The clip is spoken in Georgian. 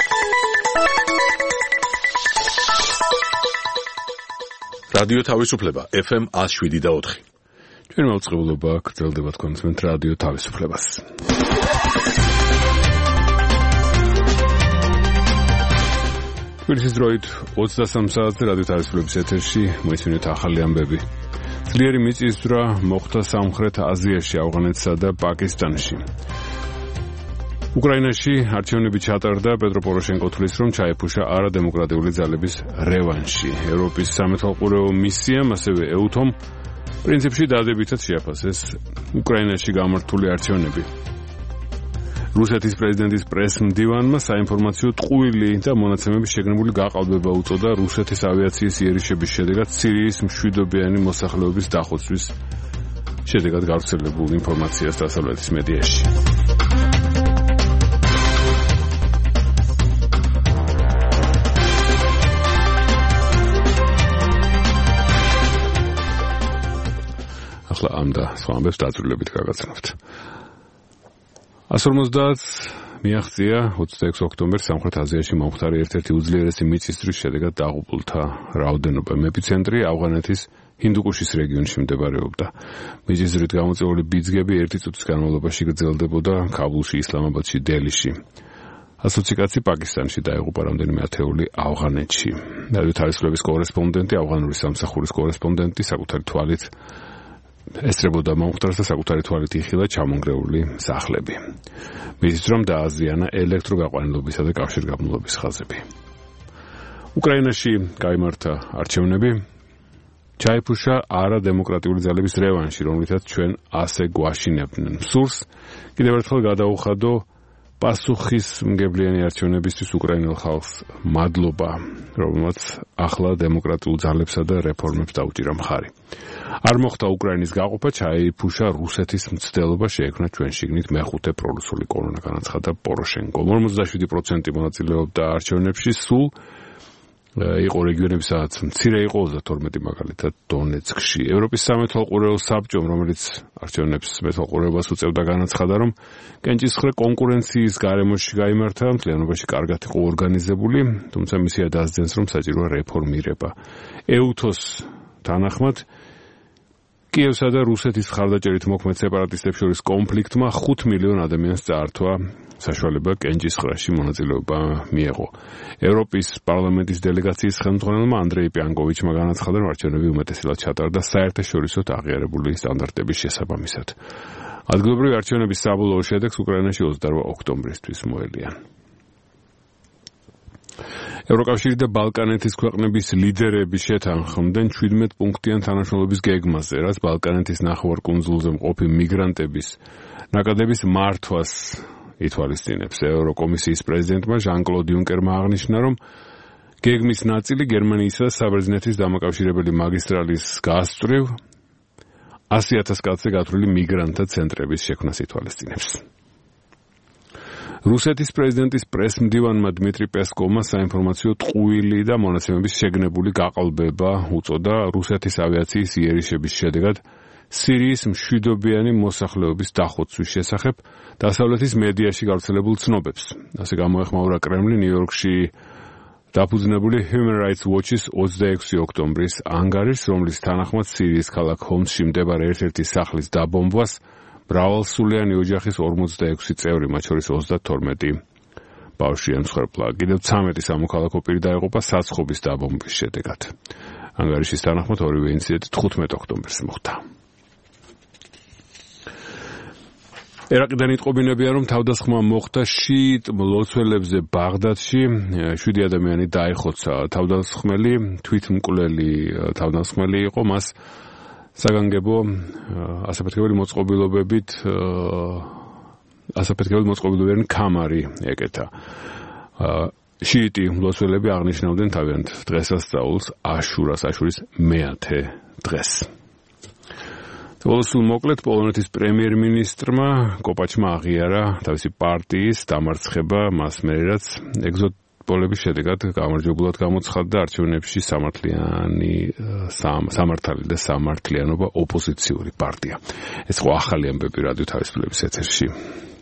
რადიო თავისუფლება FM 107.4. ჩვენ მოწყობილობა გრძელდება თქვენს რადიო თავისუფლებას. თბილისის დროით 23 საათზე რადიო თავისუფლების ეთერში მოისმინეთ ახალი ამბები. ძლიერი მიწისძვრა მოხდა სამხრეთ აზიაში, ავღანეთსა და პაკისტანში. უკრაინაში არჩევნები ჩატარდა, პეტრო პოროშენკო თვლის, რომ ჩაეფუშა არადემოკრატიული ძალების რევანში. ევროპის სამეთვალყურეო მისიამ, ასევე EUTOM, პრინციპში დადებითად შეაფასეს უკრაინაში გამართული არჩევნები. რუსეთის პრეზიდენტის პრესმდივანმა საინფორმაციო ტყუილი და მონაცემების შეგნებული გაყალბება უწოდა რუსეთის ავიაციის იერიშების შედეგად სირიის მშვიდობიანი მოსახლეობის დახოცვის შედეგად გავრცელებულ ინფორმაციას დასავლეთის მედიაში. ახლა ამ და სხვა ამბებს დაწვრილებით გაგაცნობთ. 150 მიაღწია 26 ოქტომბერს სამხრეთ აზიაში მომხდარი ერთ-ერთი უძლიერესი მიწისძვრის შედეგად დაღუპულთა რაოდენობა. ეპიცენტრი ავღანეთის ჰინდუკუშის რეგიონში მდებარეობდა. მიწისძვრით გამოწვეული ბიძგები 1 წუთის განმავლობაში გრძელდებოდა ქაბულში, ისლამაბადში, დელიში. 120 კაცი პაკისტანში დაიღუპა, რამდენიმე ათეული ავღანეთში. რადიო თავისუფლების კორესპონდენტი, ავღანური სამსახურის კორესპონდენტი საკუთარი თვალით ესწრებოდა მომხდარს და საკუთარი თვალით იხილა ჩამონგრეული სახლები. მისის რომ დააზიანა ელექტროგაყვანილობისა და კავშირგაბმულობის ხაზები. უკრაინაში გაიმართა არჩევნები, ჩაეფუშა არადემოკრატიული ძალების რევანში, რომლითაც ჩვენ ასე გვაშინებდნენ. სურს კიდევ ერთხელ გადაუხადო პასუხისმგებლიანი არჩევნებისთვის უკრაინელ ხალხს მადლობა, რომელმაც ახლა დემოკრატიულ ძალებსა და რეფორმებს დაუჭირა მხარი. არ მოხდა უკრაინის გაყოფა, ჩაეიფუშა რუსეთის მცდელობა, შეექმნა ჩვენ შიგნით მეხუთე პრორუსული კოლონა, განაცხადა პოროშენკო. 47% მონაწილეობდა არჩევნებში, სულ იყო რეგიონები, სადაც მცირე იყო 32 მაგალითად დონეცკში. ევროპის სამეთვალყურეო საბჭომ, რომელიც არჩევნებს მეთვალყურეობას უწევდა, განაცხადა, რომ კენჭისხრე კონკურენციის გარემოში გაიმართა, მთლიანობაში კარგად იყო ორგანიზებული, თუმცა მისია დასძენს, რომ საჭიროა რეფორმირება. EUTOS თანახმად კიევსა და რუსეთის ხარდაჭერით მოქმედ სეპარატისტებს შორის კონფლიქტმა 5 მილიონ ადამიანს წაართვა საშუალება კენჭისყრაში მონაწილეობა მიეღო. ევროპის პარლამენტის დელეგაციის ხელმძღვანელმა ანდრეი პიანკოვიჩმა განაცხადა, რომ არჩევნები უმეტესად ჩატარდა საერთაშორისო აღიარებული სტანდარტების შესაბამისად. ადგილობრივი არჩევნების საბოლოო შედეგს უკრაინაში 28 ოქტომბრისთვის მოელიან. ევროკავშირი და ბალკანეთის ქვეყნების ლიდერები შეთანხმდნენ 17 პუნქტიან თანაშრომლობის გეგმაზე, რაც ბალკანეთის ნახევარკუნძულზე მყოფი მიგრანტების ნაკადების მართვას ითვალისწინებს. ევროკომისიის პრეზიდენტმა ჟან-კლოდ იუნკერმა აღნიშნა, რომ გეგმის ნაწილი გერმანიისა და საბერძნეთის დამაკავშირებელი მაგისტრალის გასწვრივ 100,000 კაცზე გათვლილი მიგრანტთა ცენტრების შექმნას ითვალისწინებს. რუსეთის პრეზიდენტის პრესმდივანმა დმიტრი პესკოვმა საინფორმაციო ტყუილი და მონაცემების შეგნებული გაყალბება უწოდა რუსეთის ავიაციის იერიშების შედეგად სირიის მშვიდობიანი მოსახლეობის დახოცვის შესახებ დასავლეთის მედიაში გავრცელებულ ცნობებს. ასე გამოეხმაურა კრემლი ნიუ-იორკში დაფუძნებული Human Rights Watch-ის 26 ოქტომბრის ანგარიშს, რომლის თანახმად სირიის ქალაქ ჰომსში მდებარე ერთ-ერთი სახლის დაბომბვას მრავალსულიანი ოჯახის 46 წევრი, მათ შორის 32 ბავშვი ემსხვერპლა. კიდევ 13 სამოქალაქო პირი დაიღუპა საცხობის დაბომბვის შედეგად. ანგარიშის თანახმად ორივე ინციდენტი 15 ოქტომბერს მოხდა. ერაყიდან იტყობინებია, რომ თავდასხმა მოხდა შიიტ მლოცველებზე ბაღდადში. 7 ადამიანი დაიხოცა. თავდასხმელი თვითმკვლელი თავდასხმელი იყო, მას საგანგებო ასაფეთქებელი მოწყობილობიანი კამარი ეკეთა. შიიტი მლოცველები აღნიშნავდნენ თავიანთ დღესასწაულს აშურის მეათე დღეს. თვალოსულ მოკლედ პოლონეთის პრემიერ-მინისტრმა კოპაჩმა აღიარა თავისი პარტიის დამარცხება მას მერე, რაც ეგზოტ-პოლების შედეგად გამარჯვებულად გამოცხადდა არჩევნებში სამართალი და სამართლიანობა ოპოზიციური პარტია. ეს იყო ახალი ამბები რადიო თავისუფლების ეთერში.